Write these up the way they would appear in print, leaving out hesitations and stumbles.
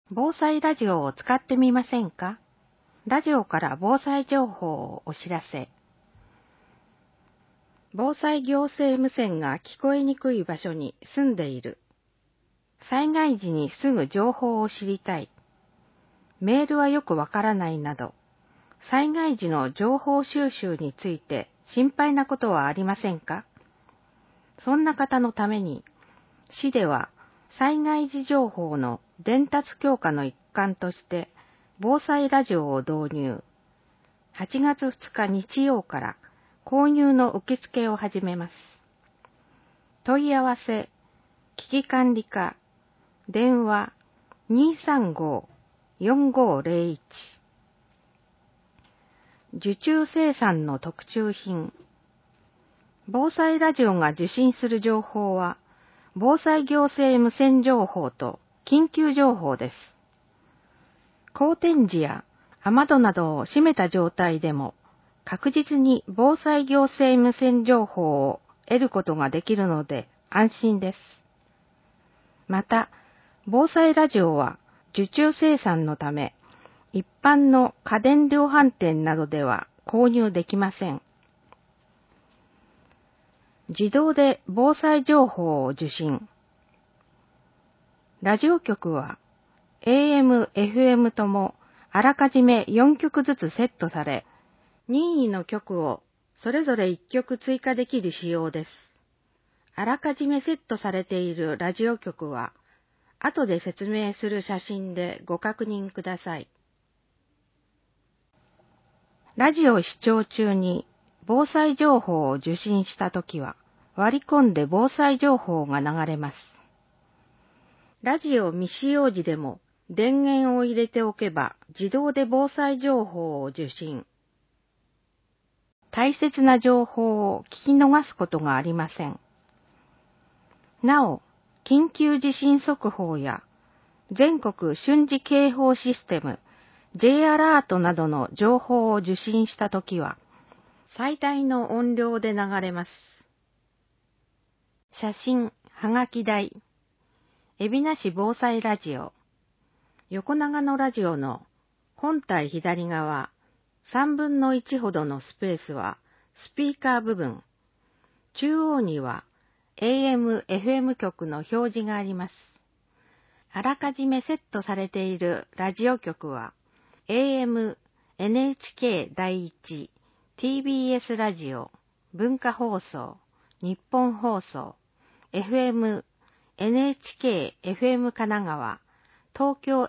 防災ラジオを使ってみませんか？ラジオから防災情報をお知らせ。防災行政無線が聞こえにくい場所に住んでいる。災害時にすぐ情報を知りたい。メールはよくわからないなど、災害時の情報収集について心配なことはありませんか？そんな方のために、市では災害時情報の伝達強化の一環として、防災ラジオを導入。8月2日日曜から購入の受付を始めます。問い合わせ、危機管理課、電話235-4501。受注生産の特注品。防災ラジオが受信する情報は、防災行政無線情報と緊急情報です。荒天時や雨戸などを閉めた状態でも、確実に防災行政無線情報を得ることができるので安心です。また、防災ラジオは受注生産のため、一般の家電量販店などでは購入できません。自動で防災情報を受信。ラジオ局は AM、FM ともあらかじめ4曲ずつセットされ、任意の曲をそれぞれ1曲追加できる仕様です。あらかじめセットされているラジオ局は、後で説明する写真でご確認ください。ラジオ視聴中に防災情報を受信したときは、割り込んで防災情報が流れます。ラジオ未使用時でも電源を入れておけば自動で防災情報を受信。大切な情報を聞き逃すことがありません。なお、緊急地震速報や全国瞬時警報システム J アラートなどの情報を受信したときは、最大の音量で流れます。写真、はがき台、海老名市防災ラジオ。横長のラジオの本体左側3分の1ほどのスペースはスピーカー部分。中央には AM、FM 局の表示があります。あらかじめセットされているラジオ局は AM、NHK 第一、TBS ラジオ、文化放送、日本放送、FM、NHK、FM 神奈川、東京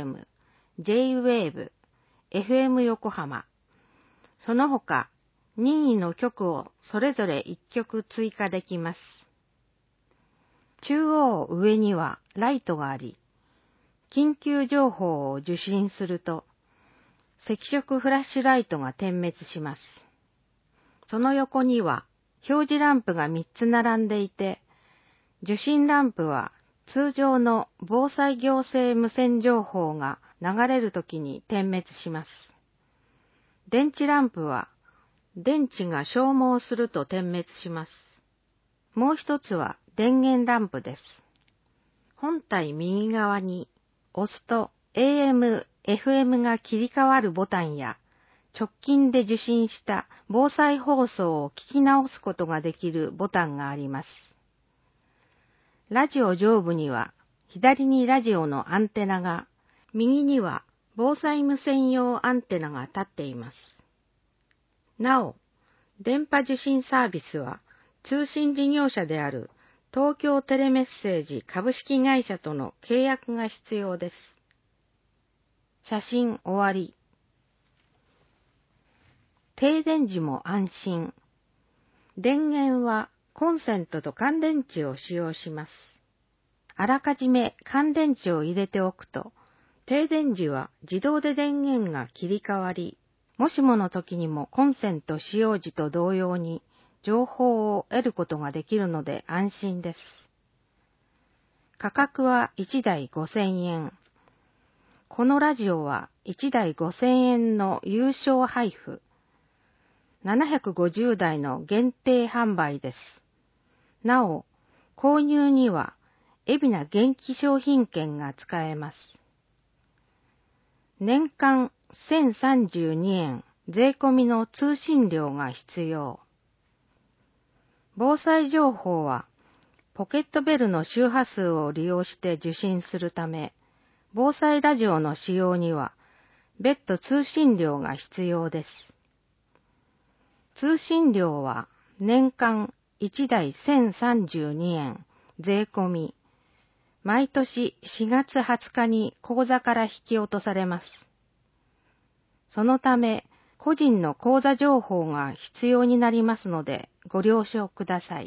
FM、J-Wave、FM 横浜。その他、任意の局をそれぞれ1曲追加できます。中央上にはライトがあり、緊急情報を受信すると、赤色フラッシュライトが点滅します。その横には表示ランプが3つ並んでいて、受信ランプは通常の防災行政無線情報が流れるときに点滅します。電池ランプは電池が消耗すると点滅します。もう一つは電源ランプです。本体右側に押すと AM、FM が切り替わるボタンや直近で受信した防災放送を聞き直すことができるボタンがあります。ラジオ上部には左にラジオのアンテナが、右には防災無線用アンテナが立っています。なお、電波受信サービスは通信事業者である東京テレメッセージ株式会社との契約が必要です。写真終わり。停電時も安心。電源はコンセントと乾電池を使用します。あらかじめ乾電池を入れておくと、停電時は自動で電源が切り替わり、もしもの時にもコンセント使用時と同様に情報を得ることができるので安心です。価格は1台5000円。このラジオは1台5000円の有償配布。750台の限定販売です。なお、購入には海老名元気商品券が使えます。 年間1032円税込みの通信料が必要。防災情報はポケットベルの周波数を利用して受信するため、防災ラジオの使用には別途通信料が必要です。通信料は年間1台1032円税込み、毎年4月20日に口座から引き落とされます。そのため、個人の口座情報が必要になりますので、ご了承ください。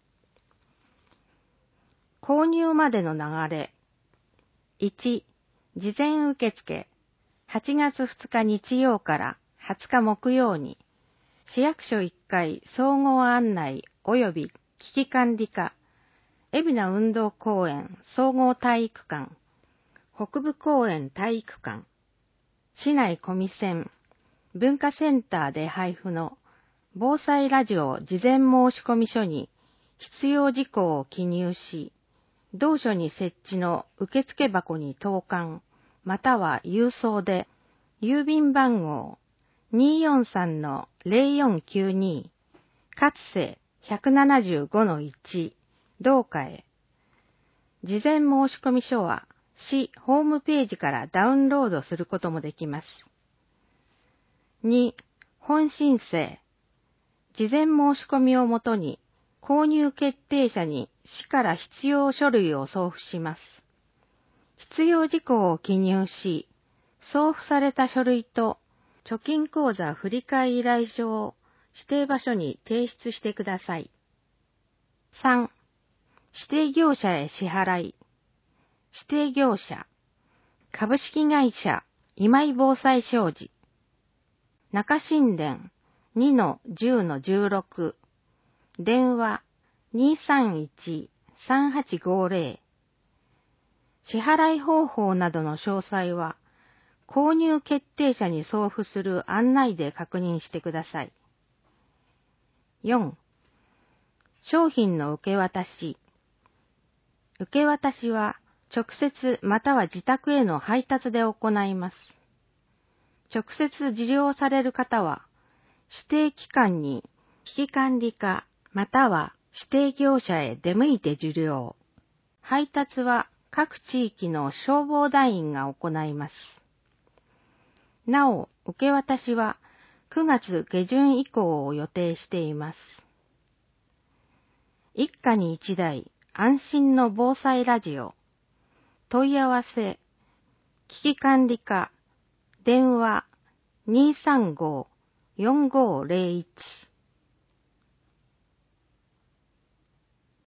購入までの流れ。1、事前受付。8月2日日曜から20日木曜に、市役所1階総合案内及び危機管理課、海老名運動公園総合体育館、北部公園体育館、市内コミセン、文化センターで配布の防災ラジオ事前申込書に必要事項を記入し、同所に設置の受付箱に投函、または郵送で、郵便番号 243-0492、かつせ 175-1、同課へ。事前申込書は市ホームページからダウンロードすることもできます。2、本申請。事前申し込みをもとに、購入決定者に市から必要書類を送付します。必要事項を記入し、送付された書類と貯金口座振替依頼書を指定場所に提出してください。3、指定業者へ支払い。指定業者、株式会社今井防災商事。中新田 2-10-16、電話 231-3850。支払い方法などの詳細は、購入決定者に送付する案内で確認してください。4、商品の受け渡し。受け渡しは、直接または自宅への配達で行います。直接受領される方は、指定機関に危機管理課または指定業者へ出向いて受領。配達は各地域の消防団員が行います。なお、受け渡しは9月下旬以降を予定しています。一家に一台安心の防災ラジオ。問い合わせ、危機管理課、電話 235-4501